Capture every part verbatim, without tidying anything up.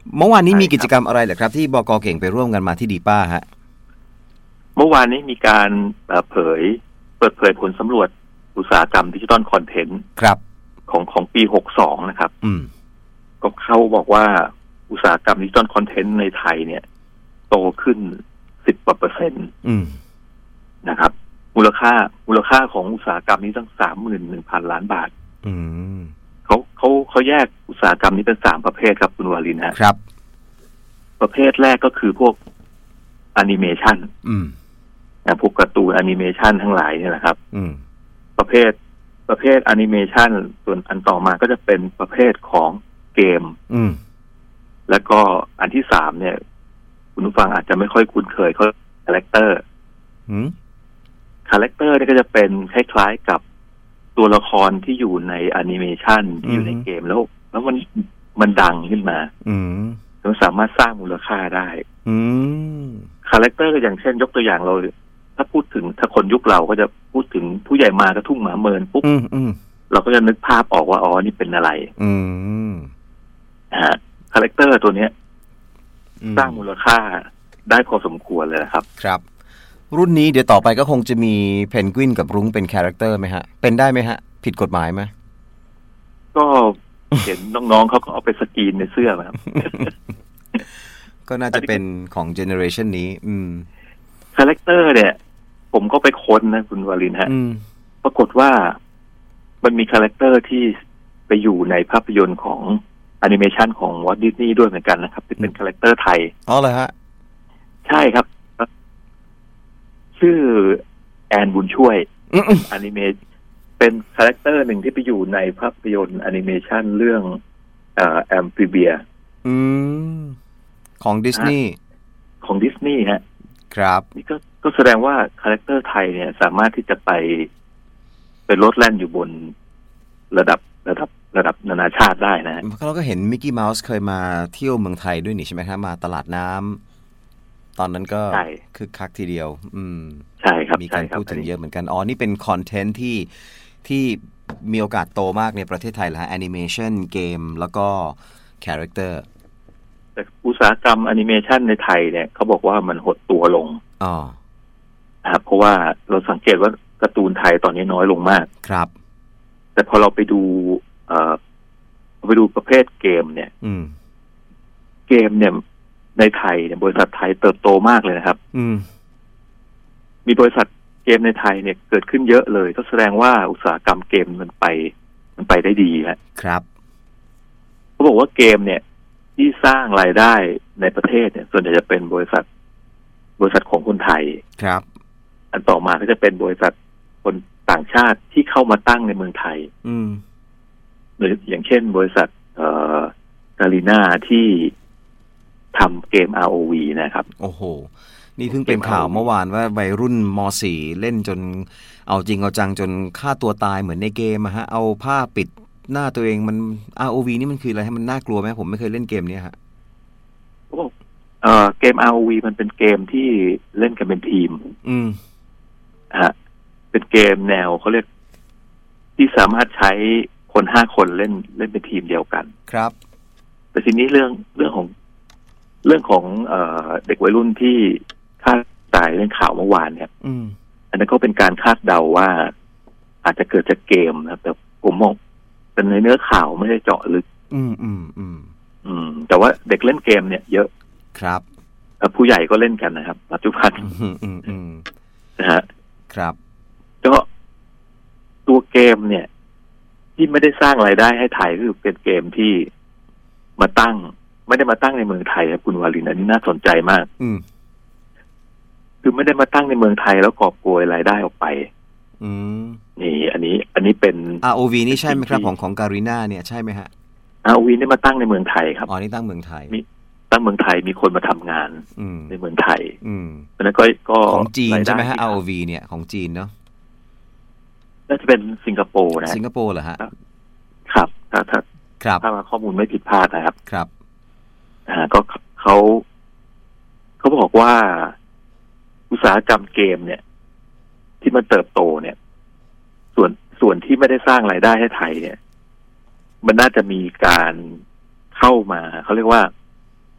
เมื่อวานนี้มีกิจกรรมอะไรเหรอครับที่บก.เก่งไปร่วมกันมาที่ดีป้าฮะเมื่อวานนี้มีการเผยเปิดเผยผลสำรวจอุตสาหกรรมดิจิทัลคอนเทนต์ครับของของปีหกสิบสองนะครับอืมก็เขาบอกว่าอุตสาหกรรมดิจิทัลคอนเทนต์ในไทยเนี่ยโตขึ้นสิบกว่าเปอร์เซ็นต์นะครับมูลค่ามูลค่าของอุตสาหกรรมนี้ตั้งสามหมื่นหนึ่งพันล้านบาทอืมเขาเขาเขาแยกอุตสาหกรรมนี้เป็นสามประเภทครับคุณวารินฮะครับประเภทแรกก็คือพวกแอนิเมชันอืมพวกการ์ตูนแอนิเมชันทั้งหลายเนี่ยนะครับอืมประเภทประเภทแอนิเมชันส่วนอันต่อมาก็จะเป็นประเภทของเกมอืมแล้วก็อันที่สามเนี่ยคุณผู้ฟังอาจจะไม่ค่อยคุ้นเคยเขาคาแรคเตอร์อืมคาแรคเตอร์นี่ก็จะเป็นคล้ายๆกับตัวละครที่อยู่ในแอนิเมชันที่อยู่ในเกมแล้วแล้วมันมันดังขึ้นมาอืมมันสามารถสร้างมูลค่าได้อืมคาแรคเตอร์ก็อย่างเช่นยกตัวอย่างเราถ้าพูดถึงถ้าคนยุคเราก็จะพูดถึงผู้ใหญ่มากระทุ่งหมาเมินปุ๊บเราก็จะนึกภาพออกว่าอ๋อนี่เป็นอะไรอืมฮะคาแรคเตอร์ตัวเนี้ยสร้างมูลค่าได้พอสมควรเลยนะครับครับรุ่นนี้เดี๋ยวต่อไปก็คงจะมีเพนกวินกับรุ้งเป็นคาแรคเตอร์ไหมฮะเป็นได้ไหมฮะผิดกฎหมายไหมก็เห็นน้องๆเขาก็เอาไปสกรีนในเสื้อครับก็น่าจะเป็นของเจเนอเรชันนี้อืมคาแรคเตอร์เนี่ยผมก็ไปค้นนะคุณวารินฮะปรากฏว่ามันมีคาแรคเตอร์ที่ไปอยู่ในภาพยนตร์ของแอนิเมชันของวอลต์ดิสนีย์ด้วยเหมือนกันนะครับที่เป็นคาแรคเตอร์ไทยอ๋อเหรอฮะใช่ครับชื่อแอนบุญช่วยแอนิเมชันเป็นคาแรคเตอร์หนึ่งที่ไปอยู่ในภาพยนตร์แอนิเมชันเรื่องเอ่อแอมฟิเบียอืมของดิสนีย์ของดิสนีย์ฮะครับนี่ก็ก็แสดงว่าคาแรคเตอร์ไทยเนี่ยสามารถที่จะไปเป็นรถแล่นอยู่บนระดับระดับระดับนานาชาติได้นะเราก็เห็นมิกกี้เมาส์เคยมาเที่ยวเมืองไทยด้วยนี่ใช่ไหมครับมาตลาดน้ำตอนนั้นก็คึกคักทีเดียวอืมใช่ครับมีการพูดถึงเยอะเหมือนกันอ๋อนี่เป็นคอนเทนต์ที่ที่มีโอกาสโตมากในประเทศไทยแล้วแอนิเมชันเกมแล้วก็คาแรคเตอร์แต่อุตสาหกรรมแอนิเมชันในไทยเนี่ยเขาบอกว่ามันหดตัวลงอ๋อครับเพราะว่าเราสังเกตว่าการ์ตูนไทยตอนนี้น้อยลงมากครับแต่พอเราไปดูเอ่อไปดูประเภทเกมเนี่ยเกมเนี่ยในไทยเนี่ยบริษัทไทยเติบโตมากเลยนะครับมีบริษัทเกมในไทยเนี่ยเกิดขึ้นเยอะเลยก็แสดงว่าอุตสาหกรรมเกมมันไปมันไปได้ดีแล้วครับเขาบอกว่าเกมเนี่ยที่สร้างรายได้ในประเทศเนี่ยส่วนใหญ่จะเป็นบริษัทบริษัทของคนไทยครับอันต่อมาก็จะเป็นบริษัทคนต่างชาติที่เข้ามาตั้งในเมืองไทยหรืออย่างเช่นบริษัทเอ่อการีนาที่ทำเกม อาร์ โอ วี นะครับโอ้โหนี่เพิ่งเป็นข่าวเมื่อวานว่าวัยรุ่นม.สี่ เล่นจนเอาจริงเอาจังจนฆ่าตัวตายเหมือนในเกมอะฮะเอาผ้าปิดหน้าตัวเองมัน อาร์ โอ วี นี่มันคืออะไรให้มันน่ากลัวไหมผมไม่เคยเล่นเกมนี้ฮะโอ้เอ่อเกม อาร์ โอ วี มันเป็นเกมที่เล่นกันเป็นทีมอืมฮะเป็นเกมแนวเขาเรียกที่สามารถใช้คนห้าคนเล่นเล่นเป็นทีมเดียวกันครับแต่ทีนี้เรื่องเรื่องของเรื่องของเอ่อเด็กวัยรุ่นที่ฆ่าตายเรื่องข่าวเมื่อวานเนี่ยอันนั้นก็เป็นการคาดเดาว่าอาจจะเกิดจากเกมนะครับแต่ผมมองเป็นในเนื้อข่าวไม่ได้เจาะลึกอืมอืมอืมอืมแต่ว่าเด็กเล่นเกมเนี่ยเยอะครับผู้ใหญ่ก็เล่นกันนะครับปัจจุบันอืมอืมอืมนะฮะครับก็ตัวเกมเนี่ยที่ไม่ได้สร้างรายได้ให้ไทยคือเป็นเกมที่มาตั้งไม่ได้มาตั้งในเมืองไทยครับคุณวารินอันนี้น่าสนใจมากอืมคือไม่ได้มาตั้งในเมืองไทยแล้วกอบโกยรายได้ออกไปอืมนี่อันนี้อันนี้เป็นอาร์ โอ วี นี่ใช่ไหมครับของของการีนาเนี่ยใช่ไหมฮะอาร์ โอ วี นี่มาตั้งในเมืองไทยครับอ๋อนี่ตั้งเมืองไทยมีตั้งเมืองไทยมีคนมาทำงานในเมืองไทยเพราะนั้นก็ก็ของจีนใช่ไหมฮะ อาร์ โอ วี เนี่ยของจีนเนาะน่าจะเป็นสิงคโปร์นะสิงคโปร์เหรอฮะครับถ้าถ้าครับถ้าข้อมูลไม่ผิดพลาดนะครับครับอ่าก็เขาเขาบอกว่าอุตสาหกรรมเกมเนี่ยที่มันเติบโตเนี่ยส่วนส่วนที่ไม่ได้สร้างรายได้ให้ไทยเนี่ยมันน่าจะมีการเข้ามาเขาเรียกว่า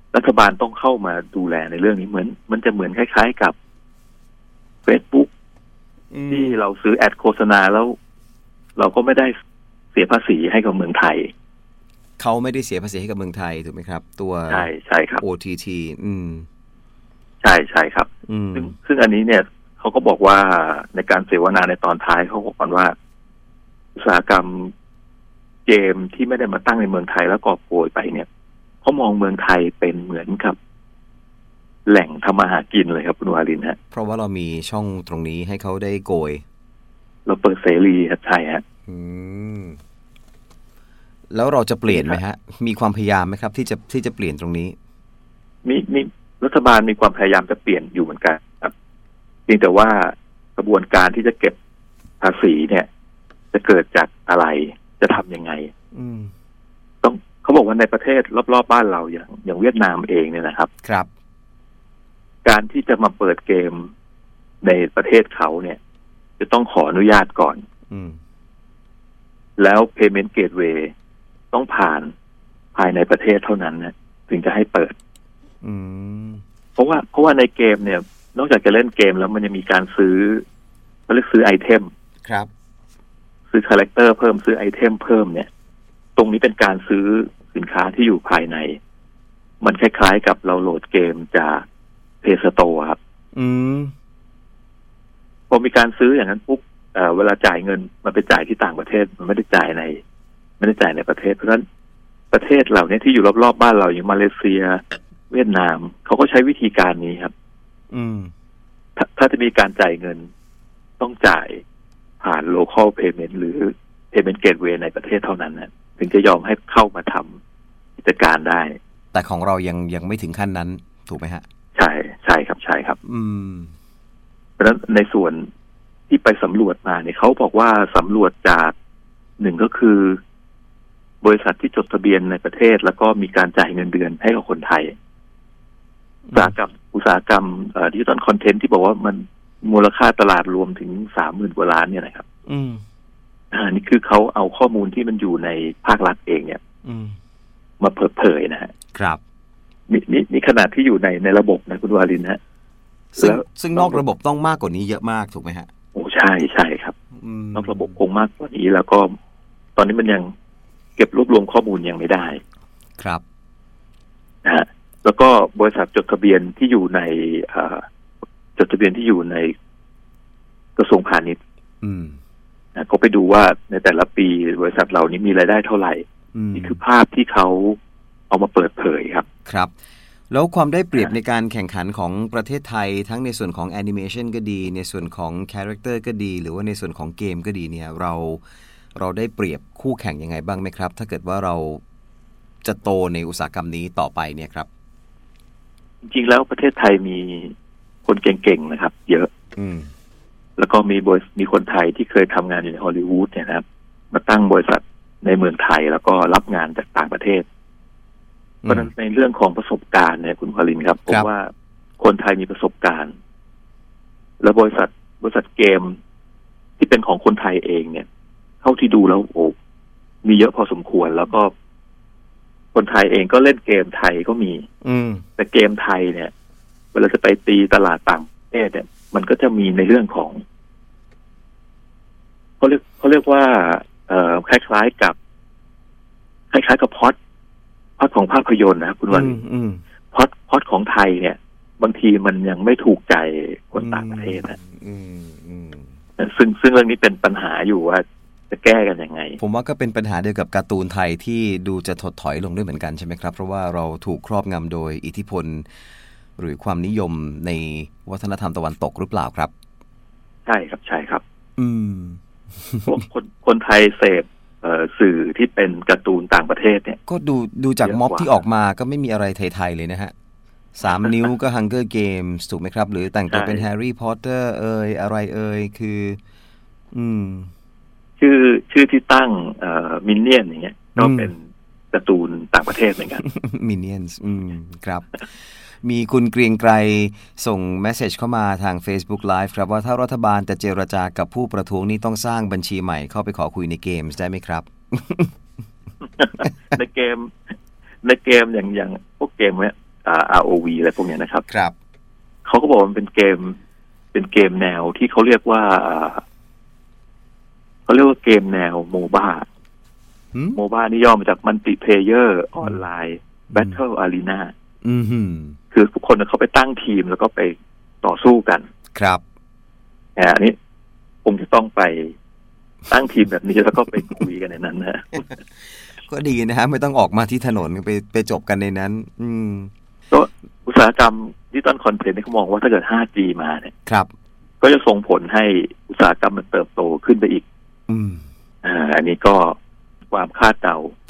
รัฐบาลต้องเข้ามาดูแลในเรื่องนี้เหมือนมันจะเหมือนคล้ายๆกับ Facebook ที่เราซื้อแอดโฆษณาแล้วเราก็ไม่ได้เสียภาษีให้กับเมืองไทยเขาไม่ได้เสียภาษีให้กับเมืองไทยถูกไหมครับตัวใช่ใช่ครับโอ ที ที อืมใช่ใช่ครับซึ่งซึ่งอันนี้เนี่ยเขาก็บอกว่าในการเสวนาในตอนท้ายเขาบอกกันว่าอุตสาหกรรมเกมที่ไม่ได้มาตั้งในเมืองไทยแล้วกอบโกยไปเนี่ยเขามองเมืองไทยเป็นเหมือนกับแหล่งทำมาหากินเลยครับคุณวารินฮะเพราะว่าเรามีช่องตรงนี้ให้เขาได้โกยเราเปิดเสรีครับใช่ฮะอืมแล้วเราจะเปลี่ยนไหมฮะมีความพยายามไหมครับที่จะที่จะเปลี่ยนตรงนี้มีมีรัฐบาลมีความพยายามจะเปลี่ยนอยู่เหมือนกันครับเพียงแต่ว่ากระบวนการที่จะเก็บภาษีเนี่ยจะเกิดจากอะไรจะทำยังไงต้องเขาบอกว่าในประเทศรอบๆบ้านเราอย่างอย่างเวียดนามเองเนี่ยนะครับครับการที่จะมาเปิดเกมในประเทศเขาเนี่ยจะต้องขออนุญาตก่อนแล้ว Payment Gateway ต้องผ่านภายในประเทศเท่านั้นนะถึงจะให้เปิดเพราะว่าเพราะว่าในเกมเนี่ยนอกจากจะเล่นเกมแล้วมันจะมีการซื้อเขาเรียกซื้อไอเทมครับซื้อคาแรคเตอร์เพิ่มซื้อไอเทมเพิ่มเนี่ยตรงนี้เป็นการซื้อสินค้าที่อยู่ภายในมันคล้ายๆกับเราโหลดเกมจาก Play Store ครับอืมพอมีการซื้ออย่างนั้นปุ๊บเอ่อเวลาจ่ายเงินมันไปจ่ายที่ต่างประเทศมันไม่ได้จ่ายในไม่ได้จ่ายในประเทศเพราะฉะนั้นประเทศเหล่านี้ที่อยู่รอบๆบ้านเราอย่างมาเลเซียเวียดนามเขาก็ใช้วิธีการนี้ครับอืมถ้าถ้าจะมีการจ่ายเงินต้องจ่ายผ่าน local payment หรือ payment gateway ในประเทศเท่านั้นนะถึงจะยอมให้เข้ามาทำกิจการได้แต่ของเรายังยังไม่ถึงขั้นนั้นถูกไหมฮะใช่ใช่ครับใช่ครับอืมเพราะฉะนั้นในส่วนที่ไปสำรวจมาเนี่ยเขาบอกว่าสำรวจจากหนึ่งก็คือบริษัทที่จดทะเบียนในประเทศแล้วก็มีการจ่ายเงินเดือนให้กับคนไทยอุตสาหกรรมอุตสาหกรรมดิจิตอลคอนเทนต์ที่บอกว่ามันมูลค่าตลาดรวมถึงสามหมื่นกว่าล้านเนี่ยนะครับอืมอ่านี่คือเขาเอาข้อมูลที่มันอยู่ในภาครัฐเองเนี่ยมาเปิดเผยนะฮะครับนี่นี่นี่ขนาดที่อยู่ในในระบบนะคุณวารินฮะซึ่งซึ่งนอกระบบต้องมากกว่านี้เยอะมากถูกไหมฮะโอ้ใช่ใช่ครับนอกระบบคงมากกว่านี้แล้วก็ตอนนี้มันยังเก็บรวบรวมข้อมูลยังไม่ได้ครับนะฮะแล้วก็บริษัทจดทะเบียนที่อยู่ในจดทะเบียนที่อยู่ในกระทรวงพาณิชย์นะก็ไปดูว่าในแต่ละปีบริษัทเหล่านี้มีรายได้เท่าไหร่นี่คือภาพที่เขาเอามาเปิดเผยครับครับแล้วความได้เปรียบในการแข่งขันของประเทศไทยทั้งในส่วนของแอนิเมชันก็ดีในส่วนของคาแรคเตอร์ก็ดีหรือว่าในส่วนของเกมก็ดีเนี่ยเราเราได้เปรียบคู่แข่งยังไงบ้างไหมครับถ้าเกิดว่าเราจะโตในอุตสาหกรรมนี้ต่อไปเนี่ยครับจริงๆแล้วประเทศไทยมีคนเก่งๆนะครับเยอะแล้วก็มีบริษัทมีคนไทยที่เคยทำงานอยู่ในฮอลลีวูดเนี่ยนะครับมาตั้งบริษัทในเมืองไทยแล้วก็รับงานจากต่างประเทศเพราะฉะนั้นในเรื่องของประสบการณ์เนี่ยคุณพลินครับผมว่าคนไทยมีประสบการณ์และบริษัทบริษัทเกมที่เป็นของคนไทยเองเนี่ยเท่าที่ดูแล้วโอ้มีเยอะพอสมควรแล้วก็คนไทยเองก็เล่นเกมไทยก็มีแต่เกมไทยเนี่ยเวลาจะไปตีตลาดต่างประเทศเนี่ยมันก็จะมีในเรื่องของเขาเรียกเขาเรียกว่าเอ่อคล้ายๆกับคล้ายๆกับพอดพอดของภาพยนตร์นะคุณวันพอดพอดของไทยเนี่ยบางทีมันยังไม่ถูกใจคนต่างประเทศนะซึ่งซึ่งเรื่องนี้เป็นปัญหาอยู่ว่าจะแก้กันยังไงผมว่าก็เป็นปัญหาเดียวกับการ์ตูนไทยที่ดูจะถดถอยลงด้วยเหมือนกันใช่ไหมครับเพราะว่าเราถูกครอบงำโดยอิทธิพลหรือความนิยมในวัฒนธรรมตะวันตกหรือเปล่าครับใช่ครับใช่ครับอืมคนคนไทยเสพสื่อที่เป็นการ์ตูนต่างประเทศเนี่ยก็ดูดูจากม็อบที่ออกมาก็ไม่มีอะไรไทยๆเลยนะฮะสามนิ้วก็ Hunger Games ถูกไหมครับหรือแต่งตัวเป็น Harry Potter เอ่ยอะไรเอ่ยคืออืมชื่อชื่อที่ตั้งเอ่อ Minion อย่างเงี้ยก็เป็นการ์ตูนต่างประเทศเหมือนกัน Minions อืมครับมีคุณเกรียงไกรส่งเมสเสจเข้ามาทาง Facebook Live ครับว่าถ้ารัฐบาลจะเจรจากับผู้ประท้วงนี่ต้องสร้างบัญชีใหม่เข้าไปขอคุยในเกมได้ไหมครับในเกมในเกมอย่างอย่างพวกเกมเนี้ยอ่า อาร์ โอ วี อะไรพวกเนี้ยนะครับครับเขาก็บอกมันเป็นเกมเป็นเกมแนวที่เขาเรียกว่าเขาเรียกว่าเกมแนวโมบ้าโมบ้านี่ย่อมาจากมัลติเพลเยอร์ออนไลน์แบทเทิลอารีนาคือทุกคนเขาไปตั้งทีมแล้วก็ไปต่อสู้กันครับอันนี้คงจะต้องไปตั้งทีมแบบนี้แล้วก็ไปคุยกันในนั้นนะก็ดีนะฮะไม่ต้องออกมาที่ถนนไปไปจบกันในนั้น อืมก็อุตสาหกรรมดิจิตอลคอนเทนต์เขามองว่าถ้าเกิด ห้าจี มาเนี่ยครับก็จะส่งผลให้อุตสาหกรรมมันเติบโตขึ้นไปอีกอืมอ่าอันนี้ก็ความคาดเดา